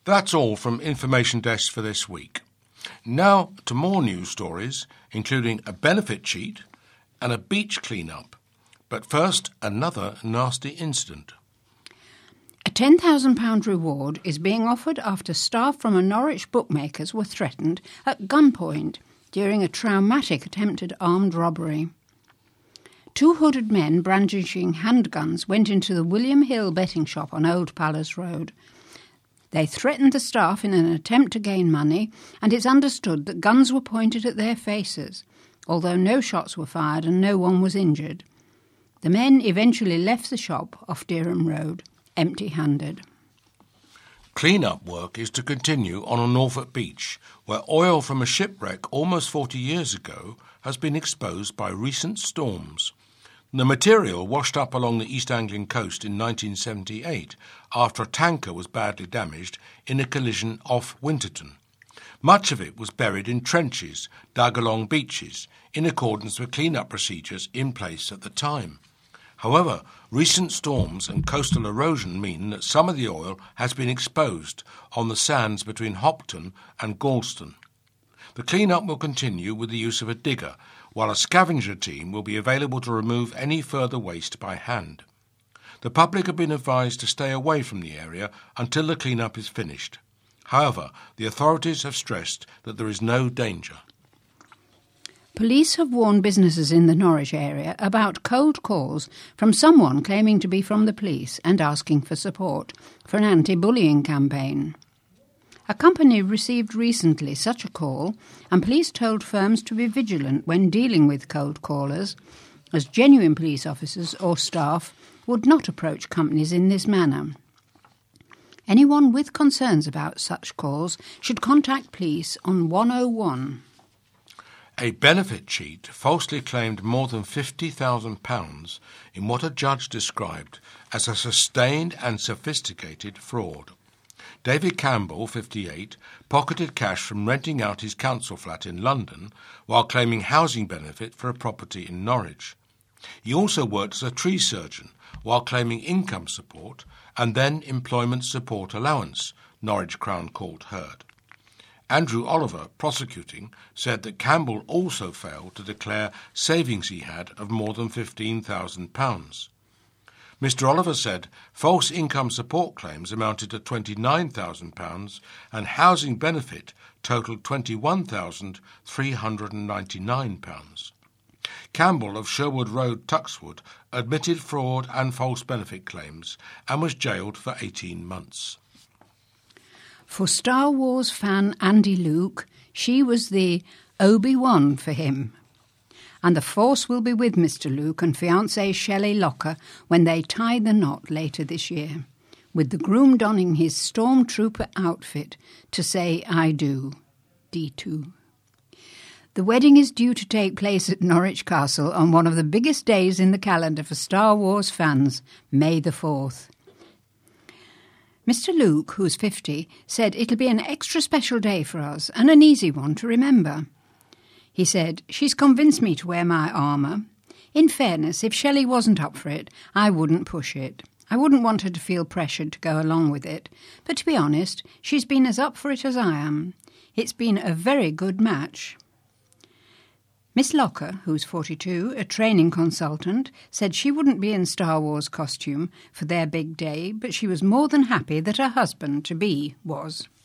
That's all from Information Desk for this week. Now to more news stories, including a benefit cheat and a beach clean-up. But first, another nasty incident. A £10,000 reward is being offered after staff from a Norwich bookmakers were threatened at gunpoint during a traumatic attempted armed robbery. Two hooded men brandishing handguns went into the William Hill betting shop on Old Palace Road. They threatened the staff in an attempt to gain money, and it's understood that guns were pointed at their faces, although no shots were fired and no one was injured. The men eventually left the shop off Dereham Road, empty-handed. Clean-up work is to continue on a Norfolk beach, where oil from a shipwreck almost 40 years ago has been exposed by recent storms. The material washed up along the East Anglian coast in 1978 after a tanker was badly damaged in a collision off Winterton. Much of it was buried in trenches dug along beaches in accordance with clean-up procedures in place at the time. However, recent storms and coastal erosion mean that some of the oil has been exposed on the sands between Hopton and Galston. The clean-up will continue with the use of a digger, while a scavenger team will be available to remove any further waste by hand. The public have been advised to stay away from the area until the clean-up is finished. However, the authorities have stressed that there is no danger. Police have warned businesses in the Norwich area about cold calls from someone claiming to be from the police and asking for support for an anti-bullying campaign. A company received recently such a call, and police told firms to be vigilant when dealing with cold callers, as genuine police officers or staff would not approach companies in this manner. Anyone with concerns about such calls should contact police on 101. A benefit cheat falsely claimed more than £50,000 in what a judge described as a sustained and sophisticated fraud. David Campbell, 58, pocketed cash from renting out his council flat in London while claiming housing benefit for a property in Norwich. He also worked as a tree surgeon while claiming income support and then employment support allowance, Norwich Crown Court heard. Andrew Oliver, prosecuting, said that Campbell also failed to declare savings he had of more than £15,000. Mr. Oliver said false income support claims amounted to £29,000 and housing benefit totalled £21,399. Campbell of Sherwood Road, Tuxwood, admitted fraud and false benefit claims and was jailed for 18 months. For Star Wars fan Andy Luke, she was the Obi-Wan for him. And the Force will be with Mr. Luke and fiancée Shelley Locker when they tie the knot later this year, with the groom donning his stormtrooper outfit to say I do, D2. The wedding is due to take place at Norwich Castle on one of the biggest days in the calendar for Star Wars fans, May the 4th. Mr. Luke, who's 50, said it'll be an extra special day for us and an easy one to remember. He said, she's convinced me to wear my armour. In fairness, if Shelley wasn't up for it, I wouldn't push it. I wouldn't want her to feel pressured to go along with it. But to be honest, she's been as up for it as I am. It's been a very good match. Miss Locker, who's 42, a training consultant, said she wouldn't be in Star Wars costume for their big day, but she was more than happy that her husband-to-be was.